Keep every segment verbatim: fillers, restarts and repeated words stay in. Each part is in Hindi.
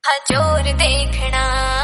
हजोर देखना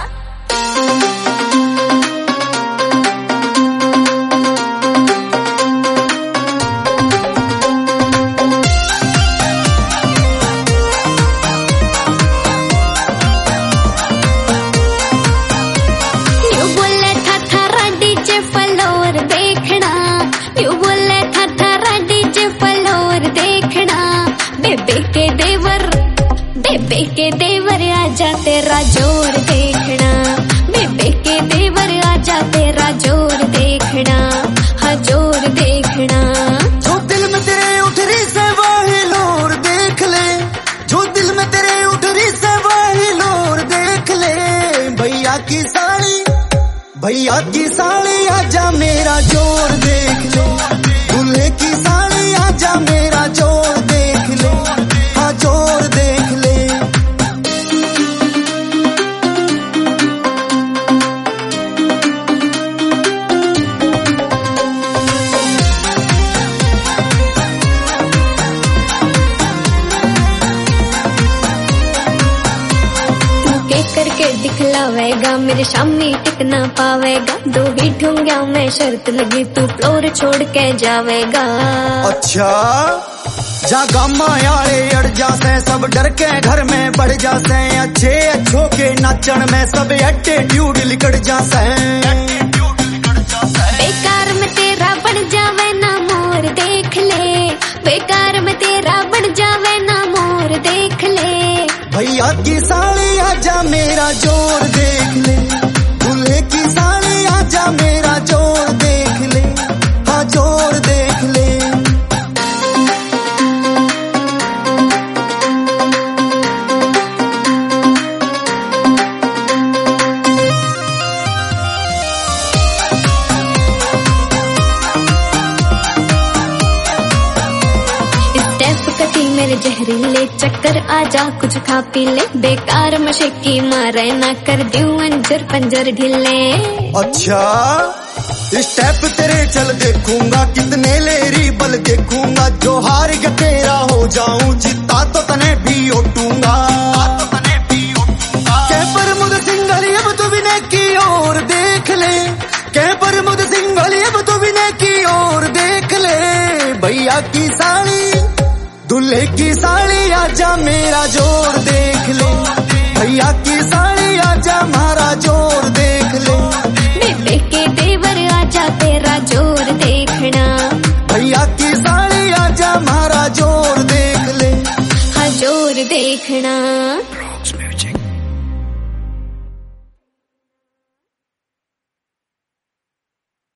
के देवर बेबे के देवर आजा तेरा जोर देखना, बेबे के देवर आजा तेरा जोर देखना, हाँ जोर देखना। जो दिल में तेरे उठ रही से वही लोर देख ले, जो दिल में तेरे उठ रही से वही लोर देख ले। भैया की साड़ी भैया की साड़ी आजा मेरा जोर देख ले, दूल्हे की साड़ी आजा मेरा जोर देख ले, हाँ जोर देख ले। करके दिखलावेगा मेरे सामने टिक ना पावेगा, दो ही ठूंगा मैं शर्त लगी तू फ्लोर छोड़ के जावेगा। अच्छा जा गामा यारे अड़ जासे सब डर के घर में पड़ जासे, अच्छे अच्छों के नाचन में सब एटीट्यूड लिकड़ जासे। बेकार में तेरा बन जावे ना मोर देख ले, बेकार में तेरा बन जावे ना मोर देख ले। भैया की साड़ी आजा मेरा जोर देख ले, दूल्हे की साड़ी आजा मेरा जोर देख ले, हाँ जोर देख ले। मेरे जहरीले चक्कर आजा कुछ खा पी ले, बेकार मशक्की मारे ना कर दूं अंजर पंजर ढीले। अच्छा स्टेप तेरे चल देखूंगा, कितने लेरी बल देखूंगा, जो हार गया तेरा हो जाऊं जीता तो तने भी उठूंगा। कह पर मुझ सिंगल अब तो विनय की ओर देख ले, कह पर मुझ सिंगल अब तो विनय की ओर देख ले। भैया की साड़ी दूल्हे की साड़ी आजा मेरा जोर देख ले, भैया की साड़ी